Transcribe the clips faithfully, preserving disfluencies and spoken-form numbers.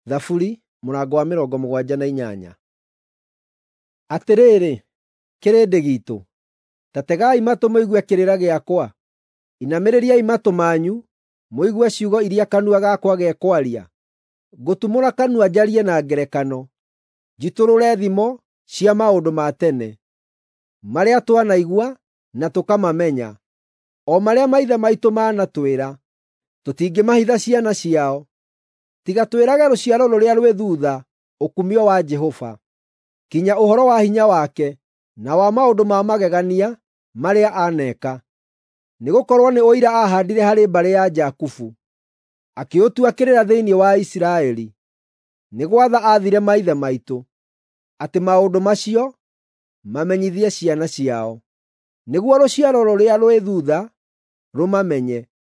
Thaburi mũrango wa mĩrongo mũgwanja na inyanya. Atĩrĩrĩ, kĩrĩndĩ giitũ, ta tegai matũ mũigue kĩrĩra gĩakwa. Inamĩrĩriai matũ manyu, mũigue ciugo iria kanua gakwa gekwaria. Ngũtumũra kanua njarie na ngerekano, njitũrũre thimo cia maũndũ ma tene, marĩa twanaigua na tũkamamenya, o marĩa maithe maitũ manatwĩra, tũtingĩmahitha ciana ciao. Tiga twĩrage rũciaro rũrĩa rwĩ thuutha ũkumio wa Jehova, kinya ũhoro wa hinya wake na wa maũndũ ma magegania marĩa aneka. Nĩgũkorwo nĩ ũira aahaandire harĩ mbarĩ ya Jakubu, akĩũtua kĩrĩra thĩinĩ wa Isiraeli. Nĩ gwatha aathire maithe maitũ, atĩ maũndũ macio mamenyithie ciana ciao, nĩguo rũciaro rũrĩa rwĩ thuutha rũmamenye,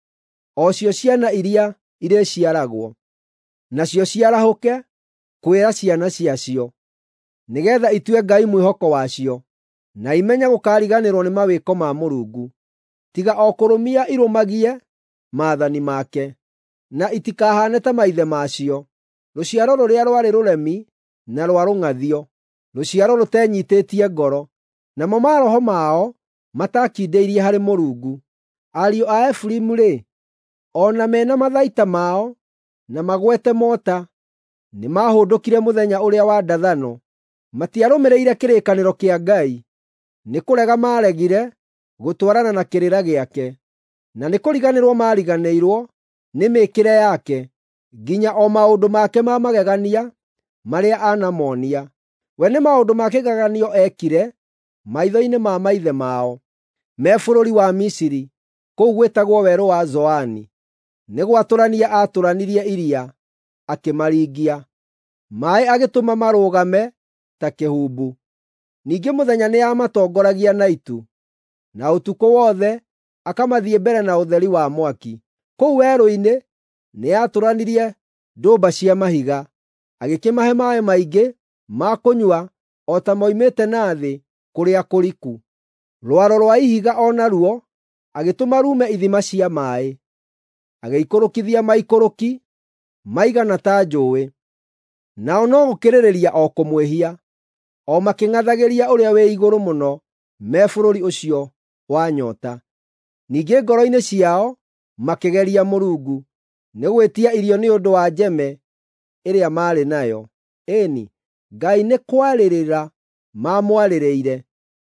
o cio ciana iria irĩciaragwo, nacio ciarahũke kwĩra ciana ciacio, nĩgeetha itue Ngai mwĩhoko wacio, na imenye gũkaariganĩrwo nĩ mawĩko ma Mũrungu, tiga o kũrũmia irũmagie maathani make, na itikahaane ta maithe macio, rũciaro rũrĩa rwarĩ rũremi na rwa rũng'athio, rũciaro rũtenyiitĩtie ngoro, namo maroho mao matakindĩirie harĩ Mũrungu. Ariũ a Efiraimu-rĩ, o na mena mathaita mao na magwete mota, nĩmahũndũkire mũthenya ũrĩa wa ndathano. Matiarũmĩrĩire kĩrĩkanĩro kĩa Ngai, nĩ kũrega maaregire gũtwarana na kĩrĩra gĩake, na nĩ kũriganĩrwo maariganĩirwo nĩ mĩĩkĩre yake, nginya o maũndũ make ma magegania marĩa anamonia. We nĩ maũndũ ma kĩgegania ekire maitho-inĩ ma maithe mao, me bũrũri wa Misiri, kũu gwĩtagwo werũ wa Zoani. Nĩ gwatũrania aatũranirie iria, akĩmaringia, maaĩ agĩtũma marũgame ta kĩhumbu. Ningĩ mũthenya nĩamatongoragia na itu, na ũtukũ wothe akamathiĩ mbere na ũtheri wa mwaki. Kũu werũ-inĩ nĩatũranirie ndũmba cia mahiga, agĩkĩmahe maaĩ maingĩ ma kũnyua o ta moimĩte na thĩ kũrĩa kũriku. Rwaro rwa ihiga o naruo agĩtũma ruume ithima cia maaĩ, agĩikũrũkithia maikũrũki maigana ta njũũĩ. Nao no gũkĩrĩrĩria o kũmwĩhia, o makĩng'athagĩria ũrĩa wĩ igũrũ mũno me bũrũri ũcio wa nyoota. Ningĩ ngoro-inĩ ciao makĩgeria Mũrungu, nĩ gwĩtia irio nĩ ũndũ wa njeme ĩrĩa maarĩ nayo. Ĩĩni, Ngai nĩ kwarĩrĩra maamwarĩrĩire,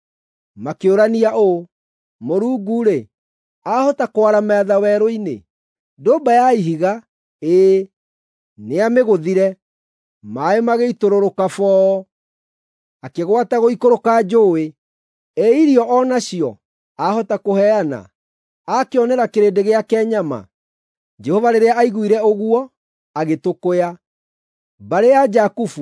makĩũrania ũũ: Mũrungu-rĩ, ahota kwara metha werũ-inĩ? Ndũmba ya ihiga, ĩĩ, nĩamĩgũthire, maaĩ magĩitũrũrũka boo, akĩgwata gũikũrũka njũũĩ. Ĩ irio o nacio ahota kũheana? Akĩonera kĩrĩndĩ gĩake nyama? Jehova rĩrĩa aiguire ũguo agĩtũkũya. Mbarĩ ya Jakubu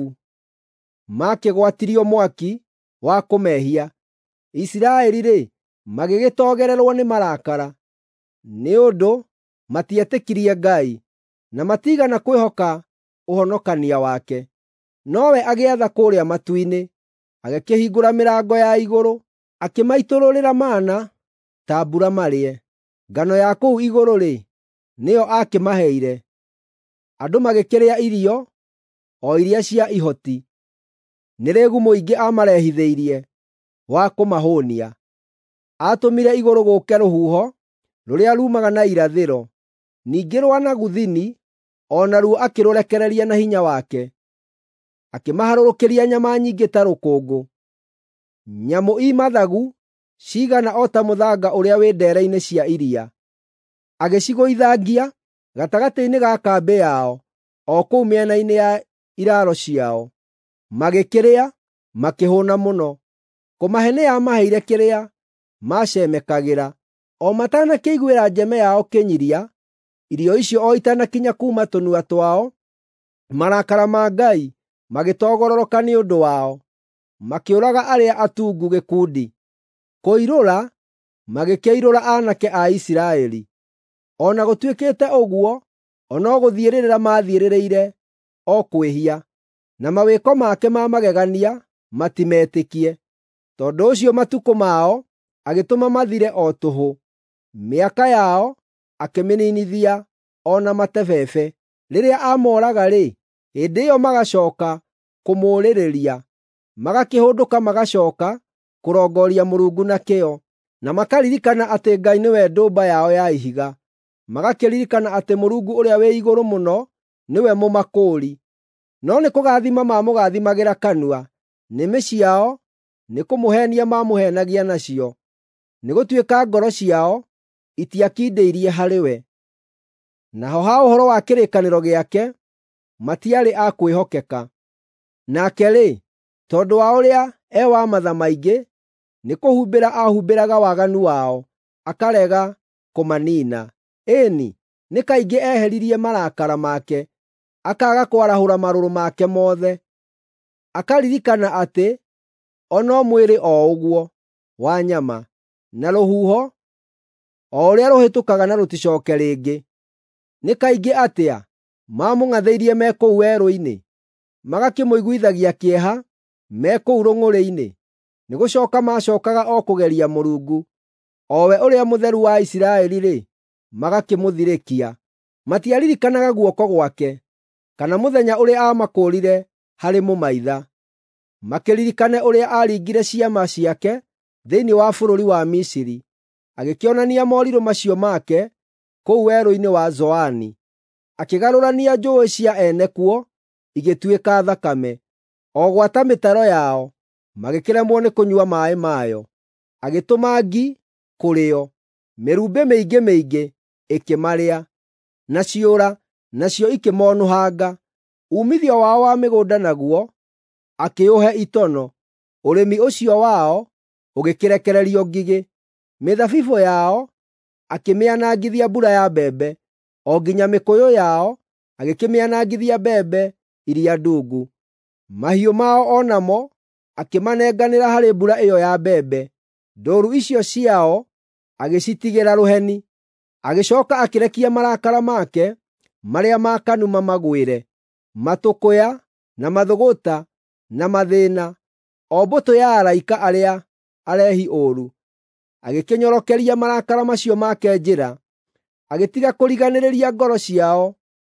makĩgwatirio mwaki wa kũmehia. Isiraeli-rĩ, magĩgĩtogererwo nĩ marakara, nĩ ũndũ matietĩkirie Ngai, na matiigana kwĩhoka ũhonokania wake. Nowe agĩatha kũũrĩa matu-inĩ, agĩkĩhingũra mĩrango ya igũrũ, akĩmaitũrũrĩra mana ta mbura marĩe. Ngano ya kũu igũrũ-rĩ, nĩyo akĩmaheire. Andũ magĩkĩrĩa irio o iria cia ihoti. Nĩ rĩĩgu mũingĩ amarehithĩirie wa kũmahũũnia. Aatũmire igũrũ gũũke rũhuho rũrĩa ruumaga na irathĩro, ningĩ rwanaguthini o naruo akĩrũrekereria na hinya wake. Akĩmaharũrũkĩria nyama nyingĩ ta rũkũngũ, nyamũ imathagu ciigana o ta mũthanga ũrĩa wĩ ndeere-inĩ cia iria. Agĩcigũithangia gatagatĩ-inĩ ga kambĩ yao, o kũu mĩena-inĩ ya iraaro ciao. Magĩkĩrĩa makĩhũũna mũno. Kũmahe nĩamaheire kĩrĩa macemekagĩra, o matanakĩiguĩra njeme yao kĩnyiria. Irio icio o itanakinya kuuma tũnua twao, marakara ma Ngai magĩtogororoka nĩ ũndũ wao. Makĩũraga arĩa atungu gĩkundi. Kũirũra magĩkĩirũra aanake a Isiraeli. O na gũtuĩkĩte ũguo, o no gũthiĩrĩra maathiĩrĩrĩire o kwĩhia, na mawĩko make ma magegania matimetĩkie. Tondũ ũcio matukũ mao agĩtũma mathire o tũhũ, mĩaka yao akĩmĩninithia o na matebebe. Rĩrĩa amooraga-rĩ, Hĩndĩ ĩyo magacooka kũmũũrĩrĩria, magakĩhũndũka magacoka kũrongoria Mũrungu na kĩyo, na makaririkana atĩ Ngai nĩwe ndũmba yao ya ihiga, magakĩririkana atĩ Mũrungu ũrĩa wĩ igũrũ mũno nĩwe mũmakũũri. No nĩ kũgathima mamũgathimagĩra kanua, nĩmĩ ciao nĩ kũmũheenia mamũheenagia nacio, nĩgũtuĩka ngoro ciao itiakindĩirie harĩ we. Naho ha ũhoro wa kĩrĩkanĩro gĩake matiarĩ a kwĩhokeka. Nake-rĩ, tondũ wa ũrĩa e wa matha maingĩ, nĩ kũhumbĩra ahumbĩraga waganu wao, akarega kũmaniina. Ĩĩni, nĩ kaingĩ eheririe marakara make, akaaga kwarahũra marũrũ make mothe. Akaririkana atĩ o no mwĩrĩ o ũguo wa nyama, na rũhuho o ũrĩa rũhĩtũkaga na rũticooke rĩngĩ. Nĩ kaingĩ atĩa mamũng'athĩirie me kũu werũ-inĩ, magakĩmũiguithagia kĩeha me kũu rũng'ũrĩ-inĩ. Nĩgũcooka macookaga o kũgeria Mũrungu, o we ũrĩa Mũtheru wa Isiraeli-rĩ, magakĩmũthirĩkia. Matiaririkanaga guoko gwake, kana mũthenya ũrĩa aamakũũrire harĩ mũmaitha. Makĩririkane ũrĩa aaringire ciama ciake thĩinĩ wa bũrũri wa Misiri, agĩkĩonania morirũ macio make kũu werũ-inĩ wa Zoani. Akĩgarũrania njũũĩ cia ene kuo igĩtuĩka thakame, o gwata mĩtaro yao magĩkĩremwo nĩ kũnyua maaĩ mayo. Agĩtũma ngi kũrĩo, mĩrumbĩ mĩingĩ mĩingĩ ĩkĩmarĩa, na ciũra nacio ikĩmonũhanga. Umithio wao wa mĩgũnda naguo akĩũhe itono, ũrĩmi ũcio wao ũgĩkĩrekererio ngigĩ. Mĩthabibũ yao akĩmĩanangithia mbura ya mbembe, o nginya mĩkũyũ yao agĩkĩmĩanangithia mbembe iria ndungu. Mahiũ mao o namo akĩmanenganĩra harĩ mbura ĩyo ya mbembe. Ndũũru icio ciao agĩcitigĩra rũheni. Agĩcooka akĩrekia marakara make marĩa makanu mamagwĩre, matũkũya na mathũgũta na mathĩĩna, o mbũtũ ya araika arĩa arehi ũũru. Agĩkĩnyorokeria marakara macio make njĩra, agĩtiga kũriganĩrĩria ngoro ciao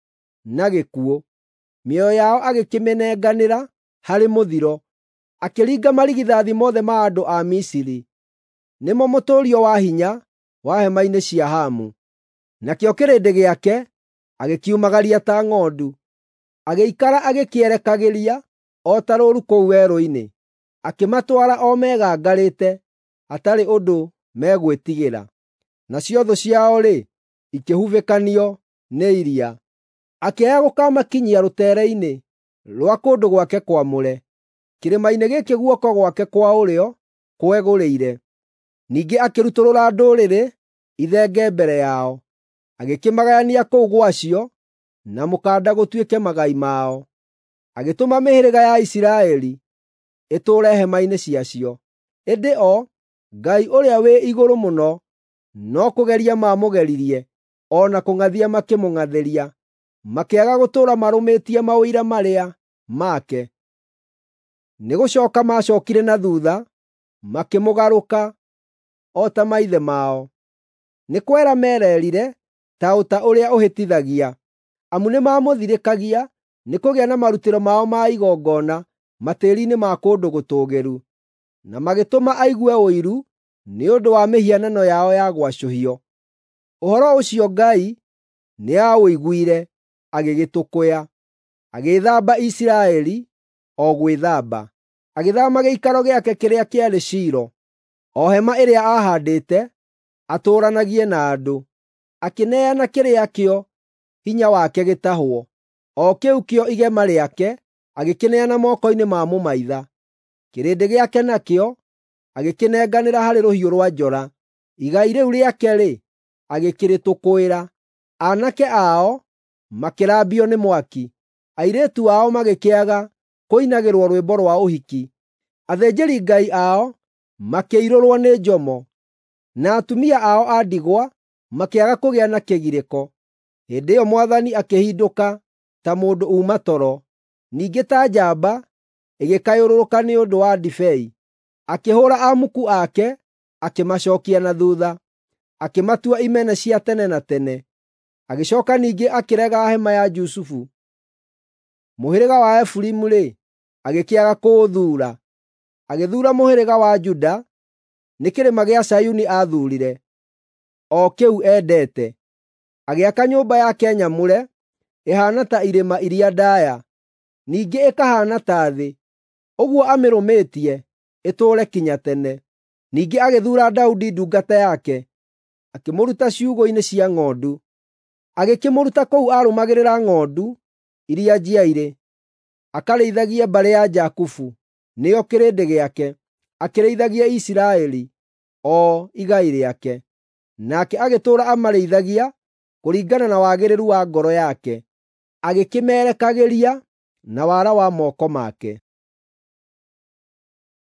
na gĩkuũ. Mĩoyo yao agĩkĩmĩnenganĩra harĩ mũthiro, akĩringa marigithathi mothe ma andũ a Misiri, nĩmo mũtũũrio wa hinya wa hema-inĩ cia Hamu. Nakĩo kĩrĩndĩ gĩake agĩkiumagaria ta ng'ondu, agĩikara agĩkĩerekagĩria o ta rũũru kũu werũ-inĩ, akĩmatwara o megangarĩte, hatarĩ ũndũ megwĩtigĩra. Nacio thũ ciao-rĩ, ikĩhubĩkanio nĩ iria. Akĩaya gũkamakinyia rũteere-inĩ rwa kũndũ gwake kwamũre, kĩrĩma-inĩ gĩkĩ guoko gwake kwa ũrĩo kwegũrĩire. Ningĩ akĩrutũrũra ndũrĩrĩ ithenge mbere yao, agĩkĩmagayania kũu gwacio, na mũkanda gũtuĩke magai mao. Agĩtũma mĩhĩrĩga ya Isiraeli ĩtũũre hema-inĩ ciacio. Ĩndĩ o Ngai ũrĩa wĩ igũrũ mũno no kũgeria mamũgeririe, o na kũng'athia makĩmũng'athĩria, makĩaga gũtũũra marũmĩtie maũira marĩa make. Nĩgũcooka maacookire na thuutha, makĩmũgarũka o ta maithe mao. Nĩ kwera mererire ta ũta ũrĩa ũhĩtithagia, amu nĩmamũthirĩkagia nĩ kũgĩa na marutĩro mao ma igongona matĩĩri-inĩ ma kũndũ gũtũũgĩru, na magĩtũma aigue ũiru nĩ ũndũ wa mĩhianano yao ya gwacũhio. Ũhoro ũcio Ngai nĩaũiguire, agĩgĩtũkũya. Agĩĩthamba Isiraeli o gwĩthamba, agĩthaama gĩikaro gĩake kĩrĩa kĩarĩ Shilo, o hema ĩrĩa aahaandĩte atũũranagie na andũ. Akĩneana kĩrĩa kĩo hinya wake gĩtahwo, o kĩu kĩo igema rĩake agĩkĩneana moko-inĩ ma mũmaitha. Kĩrĩndĩ gĩake nakĩo agĩkĩnenganĩra harĩ rũhiũ rwa njora. Igai rĩu rĩake-rĩ, agĩkĩrĩtũkũĩra. Aanake ao makĩrambio nĩ mwaki, airĩtu ao magĩkĩaga kũinagĩrwo rwĩmbo rwa ũhiki. Athĩnjĩri-ngai ao makĩirũrwo nĩ njomo, na atumia ao a ndigwa makĩaga kũgĩa na kĩgirĩko. Hĩndĩ ĩyo Mwathani akĩhindũka ta mũndũ uma toro, ningĩ ta njamba ĩgĩkayũrũrũka nĩ ũndũ wa ndibei. Akĩhũũra amuku ake, akĩmacookia na thuutha, akĩmatua imene cia tene na tene. Agĩcooka ningĩ akĩrega hema ya Jusufu. Mũhĩrĩga wa Efuraimu-rĩ, agĩkĩaga kũũthuura. Agĩthuura mũhĩrĩga wa Juda, nĩ kĩrĩma gĩa Zayuni aathuurire, o kĩu endete. Agĩaka nyũmba yake nyamũre, ĩhaana ta irĩma iria ndaaya, ningĩ ĩkahaana ta thĩ. Ũguo amĩrũmĩtie, ĩtũũre kinya tene. Ningĩ agĩthuura Daudi ndungata yake, akĩmũruta ciugũ-inĩ cia ng'ondu. Agĩkĩmũruta kũu arũmagĩrĩra ng'ondu iria njiairĩ, akarĩithagie mbarĩ ya Jakubu, nĩyo kĩrĩndĩ gĩake, akĩrĩithagie Isiraeli, o igai rĩake. Nake agĩtũũra amarĩithagia kũringana na wagĩrĩru wa ngoro yake, agĩkĩmerekagĩria na wara wa moko make.